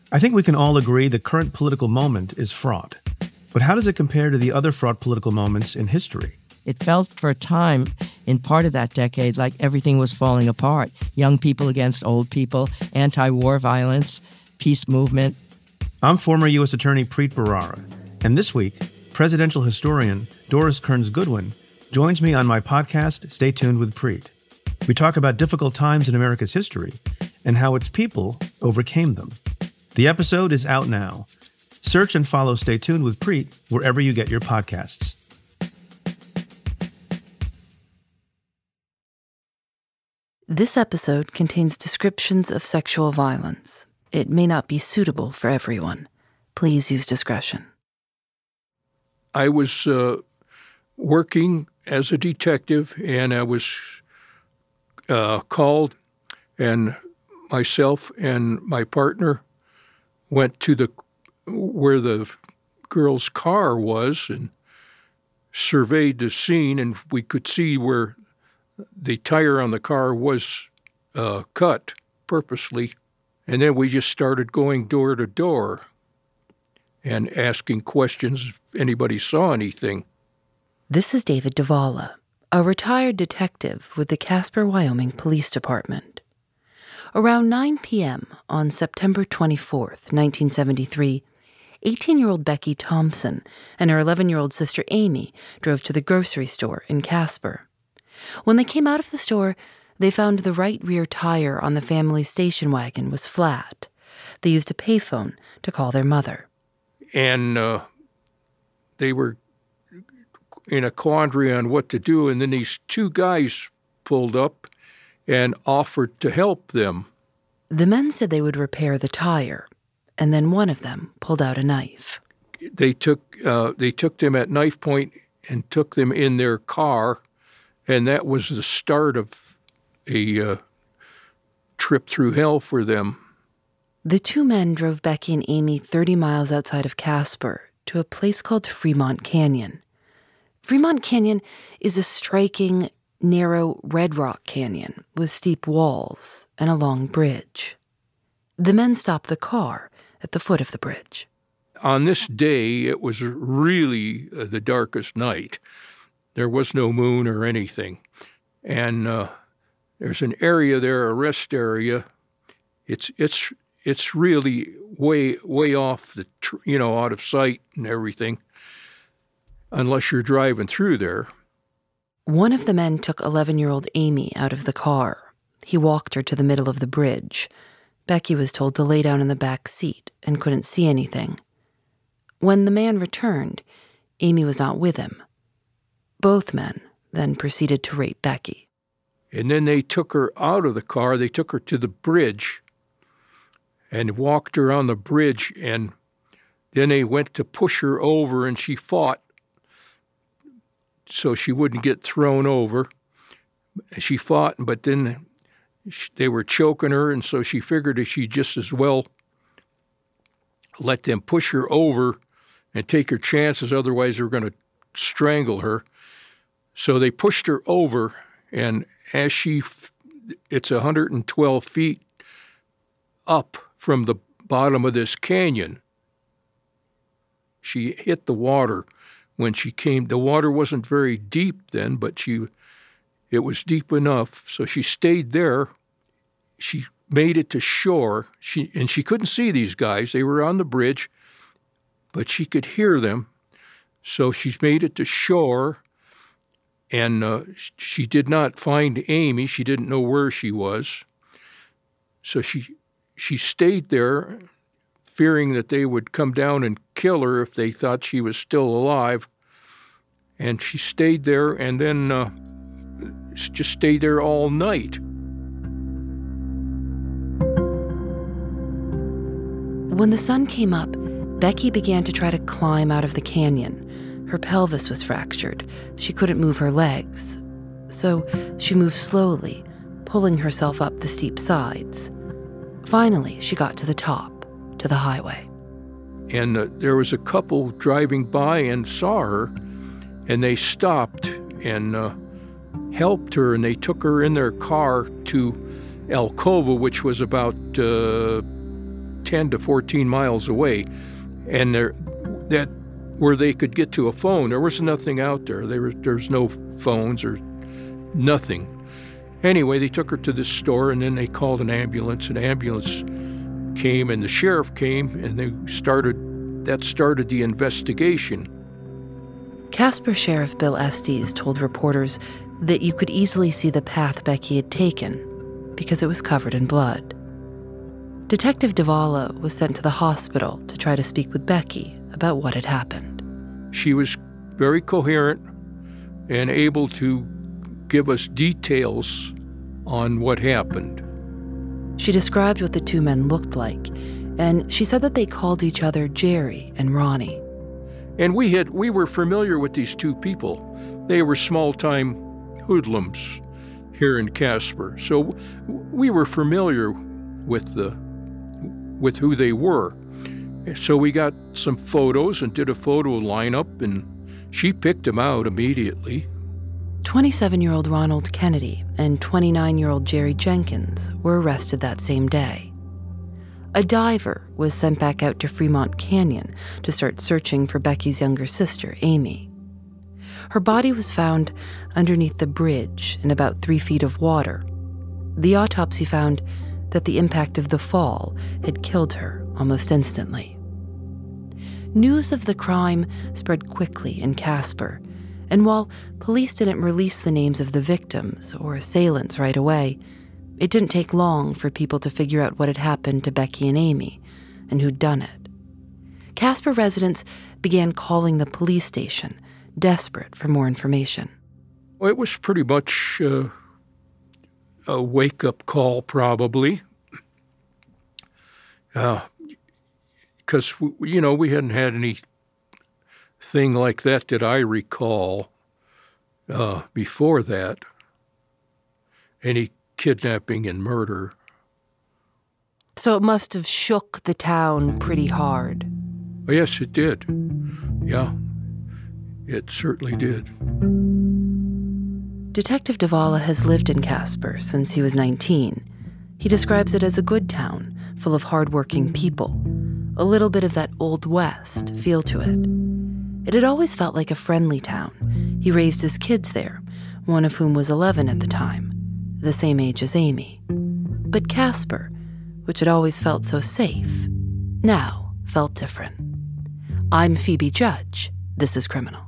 I think we can all agree the current political moment is fraught. But how does it compare to the other fraught political moments in history? It felt for a time, in part of that decade, like everything was falling apart. Young people against old people, anti-war violence, peace movement. I'm former U.S. Attorney Preet Bharara, and this week, presidential historian Doris Kearns Goodwin joins me on my podcast, Stay Tuned with Preet. We talk about difficult times in America's history and how its people overcame them. The episode is out now. Search and follow Stay Tuned with Preet wherever you get your podcasts. This episode contains descriptions of sexual violence. It may not be suitable for everyone. Please use discretion. I was working as a detective, and I was called, and myself and my partner went to where the girl's car was and surveyed the scene, and we could see where the tire on the car was cut purposely. And then we just started going door to door and asking questions if anybody saw anything. This is David Davala, a retired detective with the Casper, Wyoming Police Department. Around 9 p.m. on September 24th, 1973, 18-year-old Becky Thompson and her 11-year-old sister Amy drove to the grocery store in Casper. When they came out of the store, they found the right rear tire on the family's station wagon was flat. They used a payphone to call their mother. And they were in a quandary on what to do, and then these two guys pulled up and offered to help them. The men said they would repair the tire, and then one of them pulled out a knife. They took them at knife point and took them in their car, and that was the start of a trip through hell for them. The two men drove Becky and Amy 30 miles outside of Casper to a place called Fremont Canyon. Fremont Canyon is a striking, narrow red rock canyon with steep walls and a long bridge. The men stopped the car at the foot of the bridge. On this day, it was really the darkest night. There was no moon or anything. And there's an area there, a rest area. It's really way off out of sight and everything, unless you're driving through there. One of the men took 11-year-old Amy out of the car. He walked her to the middle of the bridge. Becky was told to lay down in the back seat and couldn't see anything. When the man returned, Amy was not with him. Both men then proceeded to rape Becky. And then they took her out of the car. They took her to the bridge and walked her on the bridge, and then they went to push her over, and she fought so she wouldn't get thrown over. She fought, but then they were choking her, and so she figured that she'd just as well let them push her over and take her chances, otherwise they were going to strangle her. So they pushed her over, and as it's 112 feet up from the bottom of this canyon, she hit the water when she came. The water wasn't very deep then, but it was deep enough. So she stayed there. She made it to shore. She couldn't see these guys. They were on the bridge, but she could hear them. So she made it to shore, and she did not find Amy. She didn't know where she was. So she stayed there, fearing that they would come down and kill her if they thought she was still alive. And she stayed there, and then just stayed there all night. When the sun came up, Becky began to try to climb out of the canyon. Her pelvis was fractured. She couldn't move her legs. So she moved slowly, pulling herself up the steep sides. Finally, she got to the top, to the highway. And there was a couple driving by and saw her, and they stopped and helped her, and they took her in their car to Alcova, which was about 10 10 to 14 miles away, and that where they could get to a phone, there was nothing out there. There's no phones or nothing. Anyway, they took her to this store, and then they called an ambulance. An ambulance came, and the sheriff came, and that started the investigation. Casper Sheriff Bill Estes told reporters that you could easily see the path Becky had taken because it was covered in blood. Detective Davala was sent to the hospital to try to speak with Becky about what had happened. She was very coherent and able to give us details on what happened. She described what the two men looked like, and she said that they called each other Jerry and Ronnie. And we were familiar with these two people. They were small-time hoodlums here in Casper, so we were familiar with who they were. So we got some photos and did a photo lineup, and she picked them out immediately. 27-year-old Ronald Kennedy and 29-year-old Jerry Jenkins were arrested that same day. A diver was sent back out to Fremont Canyon to start searching for Becky's younger sister, Amy. Her body was found underneath the bridge in about 3 feet of water. The autopsy found that the impact of the fall had killed her almost instantly. News of the crime spread quickly in Casper, and while police didn't release the names of the victims or assailants right away, it didn't take long for people to figure out what had happened to Becky and Amy and who'd done it. Casper residents began calling the police station, desperate for more information. Well, it was pretty much a wake-up call, probably. Because, we hadn't had anything like that I recall before that. Any kidnapping and murder. So it must have shook the town pretty hard. Oh, yes, it did. Yeah, it certainly did. Detective Davala has lived in Casper since he was 19. He describes it as a good town, full of hardworking people. A little bit of that Old West feel to it. It had always felt like a friendly town. He raised his kids there, one of whom was 11 at the time, the same age as Amy. But Casper, which had always felt so safe, now felt different. I'm Phoebe Judge. This is Criminal.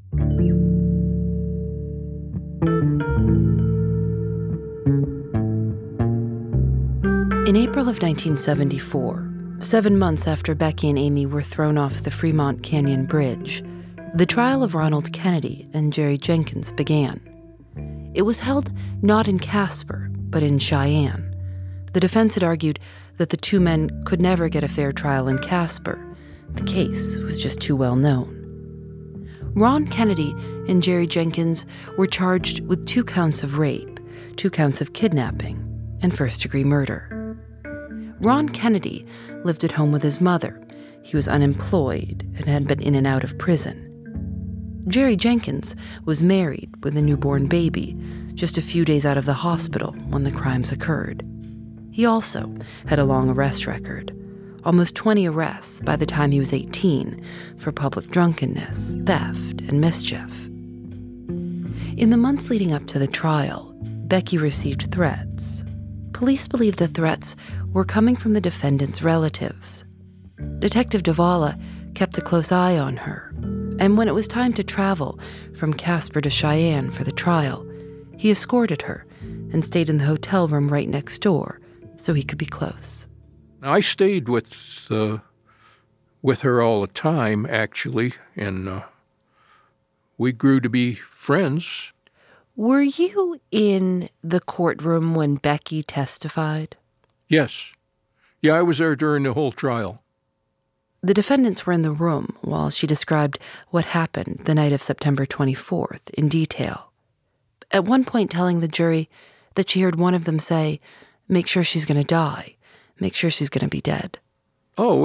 In April of 1974, 7 months after Becky and Amy were thrown off the Fremont Canyon Bridge, the trial of Ronald Kennedy and Jerry Jenkins began. It was held not in Casper, but in Cheyenne. The defense had argued that the two men could never get a fair trial in Casper. The case was just too well known. Ron Kennedy and Jerry Jenkins were charged with 2 counts of rape, 2 counts of kidnapping, and first-degree murder. Ron Kennedy lived at home with his mother. He was unemployed and had been in and out of prison. Jerry Jenkins was married with a newborn baby, just a few days out of the hospital when the crimes occurred. He also had a long arrest record, almost 20 arrests by the time he was 18 for public drunkenness, theft, and mischief. In the months leading up to the trial, Becky received threats. Police believe the threats were coming from the defendant's relatives. Detective Davala kept a close eye on her, and when it was time to travel from Casper to Cheyenne for the trial, he escorted her and stayed in the hotel room right next door so he could be close. I stayed with her all the time, actually, and we grew to be friends. Were you in the courtroom when Becky testified? Yes. Yeah, I was there during the whole trial. The defendants were in the room while she described what happened the night of September 24th in detail. At one point telling the jury that she heard one of them say, "Make sure she's going to die. Make sure she's going to be dead." Oh,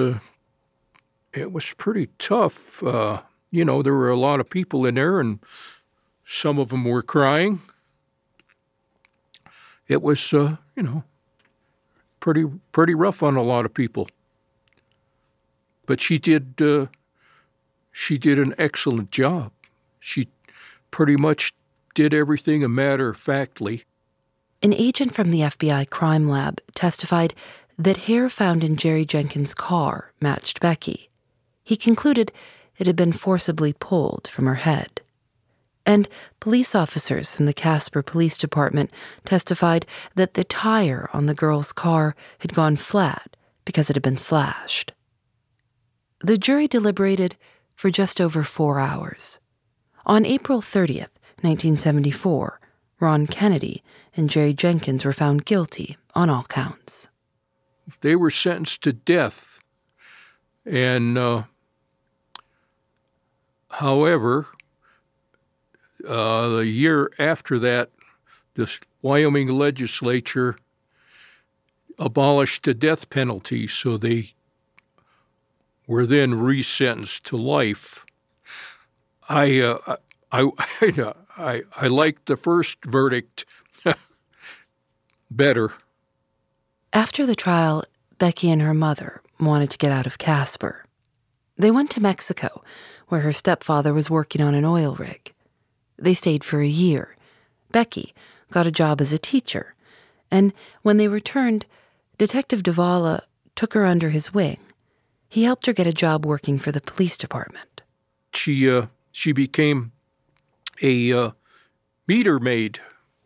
it was pretty tough. There were a lot of people in there, and some of them were crying. It was, pretty rough on a lot of people. But she did an excellent job. She pretty much did everything a matter-of-factly. An agent from the FBI crime lab testified that hair found in Jerry Jenkins' car matched Becky. He concluded it had been forcibly pulled from her head. And police officers from the Casper Police Department testified that the tire on the girl's car had gone flat because it had been slashed. The jury deliberated for just over 4 hours. On April 30th, 1974, Ron Kennedy and Jerry Jenkins were found guilty on all counts. They were sentenced to death. And, however, the year after that, the Wyoming legislature abolished the death penalty, so they were then resentenced to life. I liked the first verdict better. After the trial, Becky and her mother wanted to get out of Casper. They went to Mexico, where her stepfather was working on an oil rig. They stayed for a year. Becky got a job as a teacher, and when they returned, Detective Davala took her under his wing. He helped her get a job working for the police department. She became a meter maid.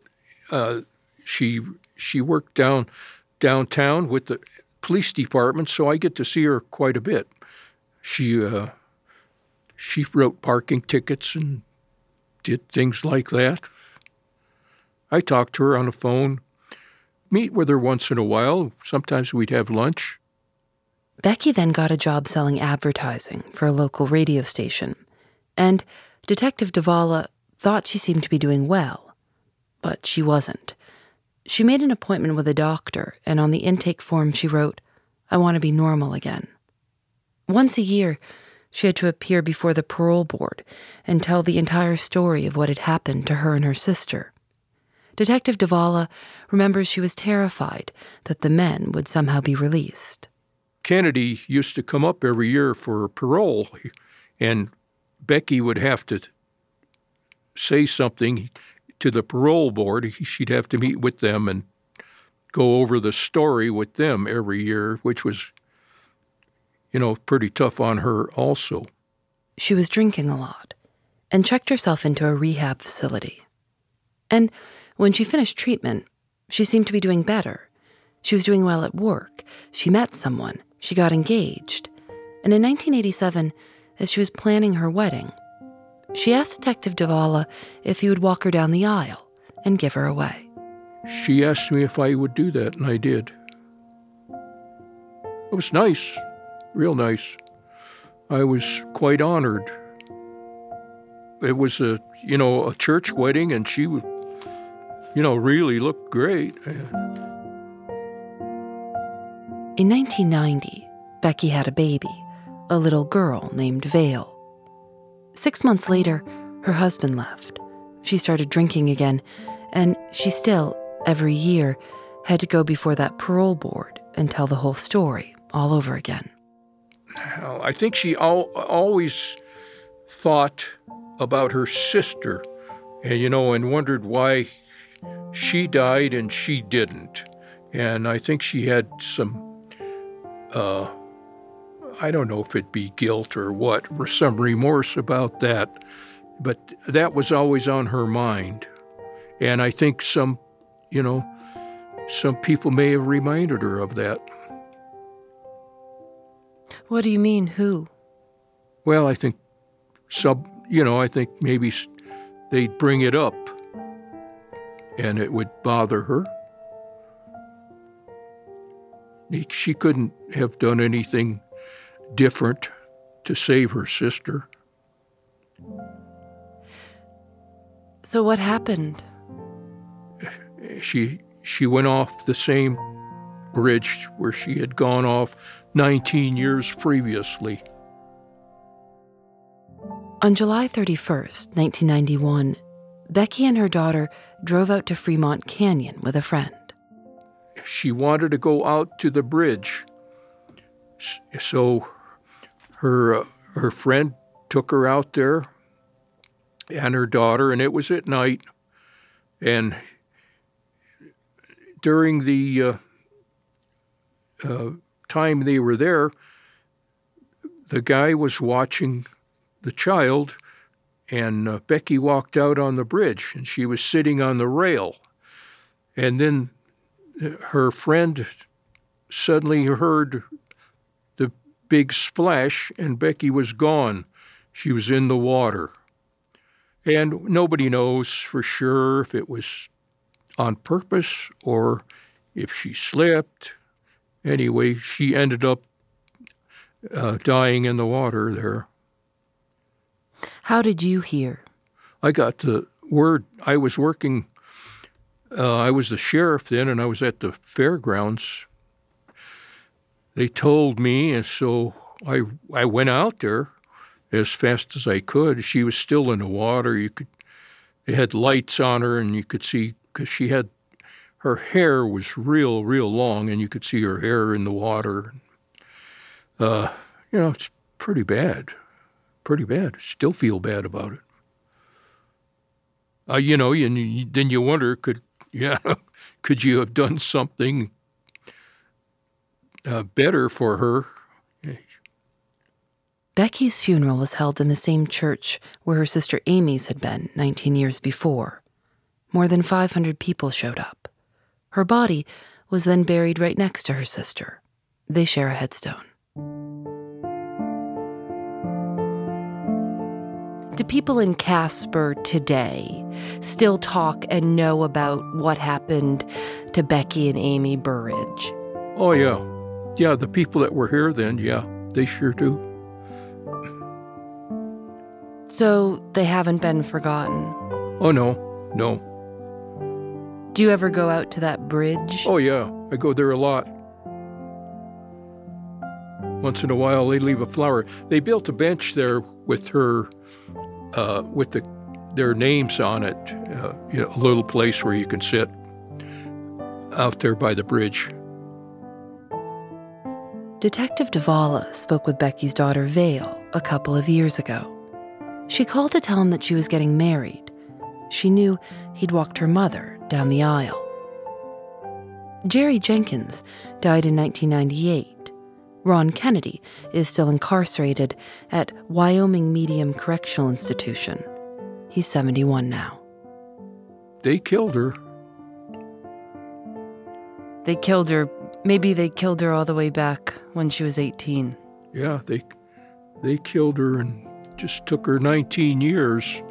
She worked downtown with the police department, so I get to see her quite a bit. She wrote parking tickets and did things like that. I talked to her on the phone, meet with her once in a while. Sometimes we'd have lunch. Becky then got a job selling advertising for a local radio station, and Detective Davala thought she seemed to be doing well, but she wasn't. She made an appointment with a doctor, and on the intake form she wrote, "I want to be normal again." Once a year, she had to appear before the parole board and tell the entire story of what had happened to her and her sister. Detective Davala remembers she was terrified that the men would somehow be released. Kennedy used to come up every year for parole, and Becky would have to say something to the parole board. She'd have to meet with them and go over the story with them every year, which was, pretty tough on her also. She was drinking a lot and checked herself into a rehab facility. And when she finished treatment, she seemed to be doing better. She was doing well at work. She met someone. She got engaged. And in 1987, as she was planning her wedding, she asked Detective Davala if he would walk her down the aisle and give her away. She asked me if I would do that, and I did. It was nice, real nice. I was quite honored. It was a church wedding, and she would, really looked great. In 1990, Becky had a baby, a little girl named Vale. 6 months later, her husband left. She started drinking again, and she still, every year, had to go before that parole board and tell the whole story all over again. I think she always thought about her sister, and wondered why she died and she didn't. And I think she had some, I don't know if it'd be guilt or what, or some remorse about that, but that was always on her mind. And I think some people may have reminded her of that. What do you mean, who? Well, I think I think maybe they'd bring it up and it would bother her. She couldn't have done anything different to save her sister. So what happened? She went off the same bridge where she had gone off 19 years previously. On July 31st, 1991, Becky and her daughter drove out to Fremont Canyon with a friend. she wanted to go out to the bridge. So her friend took her out there and her daughter, and it was at night. And during the time they were there, the guy was watching the child, and Becky walked out on the bridge, and she was sitting on the rail. And then her friend suddenly heard the big splash, and Becky was gone. She was in the water. And nobody knows for sure if it was on purpose or if she slipped. Anyway, she ended up dying in the water there. How did you hear? I got the word. I was working, I was the sheriff then, and I was at the fairgrounds. They told me, and so I went out there as fast as I could. She was still in the water. They had lights on her, and you could see, because her hair was real long, and you could see her hair in the water. It's pretty bad. Still feel bad about it. Then you wonder, could you have done something better for her? Becky's funeral was held in the same church where her sister Amy's had been 19 years before. More than 500 people showed up. Her body was then buried right next to her sister. They share a headstone. Do people in Casper today still talk and know about what happened to Becky and Amy Burridge? Oh, yeah. Yeah, the people that were here then, yeah, they sure do. So they haven't been forgotten? Oh, no. Do you ever go out to that bridge? Oh, yeah. I go there a lot. Once in a while, they leave a flower. They built a bench there with her, their names on it, a little place where you can sit out there by the bridge. Detective Davala spoke with Becky's daughter, Vale, a couple of years ago. She called to tell him that she was getting married. She knew he'd walked her mother down the aisle. Jerry Jenkins died in 1998. Ron Kennedy is still incarcerated at Wyoming Medium Correctional Institution. He's 71 now. They killed her. They killed her. Maybe they killed her all the way back when she was 18. Yeah, they killed her and just took her 19 years.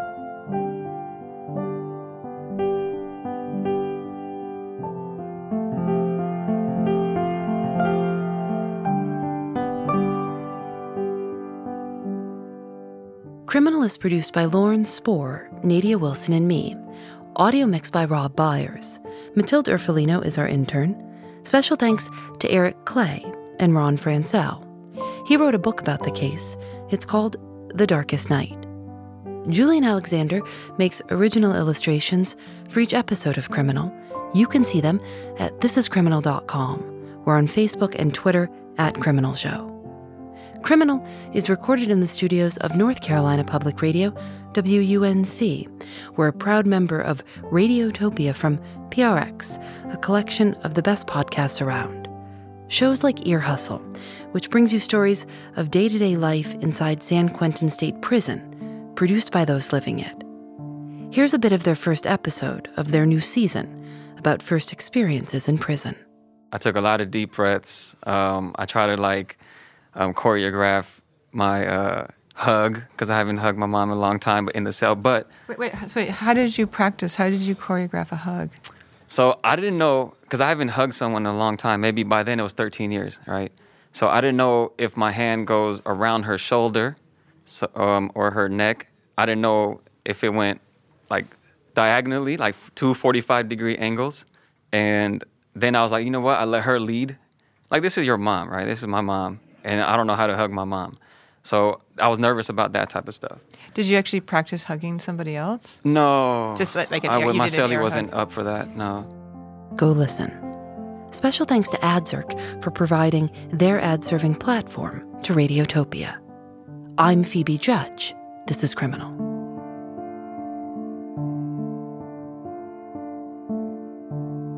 Criminal is produced by Lauren Spohr, Nadia Wilson, and me. Audio mixed by Rob Byers. Matilde Urfolino is our intern. Special thanks to Eric Clay and Ron Francel. He wrote a book about the case. It's called The Darkest Night. Julian Alexander makes original illustrations for each episode of Criminal. You can see them at thisiscriminal.com. We're on Facebook and Twitter @CriminalShow. Criminal is recorded in the studios of North Carolina Public Radio, WUNC. We're a proud member of Radiotopia from PRX, a collection of the best podcasts around. Shows like Ear Hustle, which brings you stories of day-to-day life inside San Quentin State Prison, produced by those living it. Here's a bit of their first episode of their new season about first experiences in prison. I took a lot of deep breaths. I try to choreograph my hug, because I haven't hugged my mom in a long time, but in the cell. But wait, how did you practice? How did you choreograph a hug? So I didn't know, because I haven't hugged someone in a long time. Maybe by then it was 13 years, right? So I didn't know if my hand goes around her shoulder or her neck. I didn't know if it went diagonally, like 2 45-degree angles. And then I was like, you know what? I let her lead. This is your mom, right? This is my mom. And I don't know how to hug my mom. So I was nervous about that type of stuff. Did you actually practice hugging somebody else? No. Just my cellie wasn't up for that, no. Go listen. Special thanks to AdZerk for providing their ad-serving platform to Radiotopia. I'm Phoebe Judge. This is Criminal.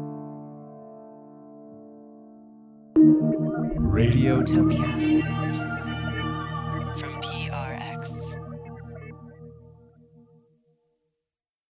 Radiotopia.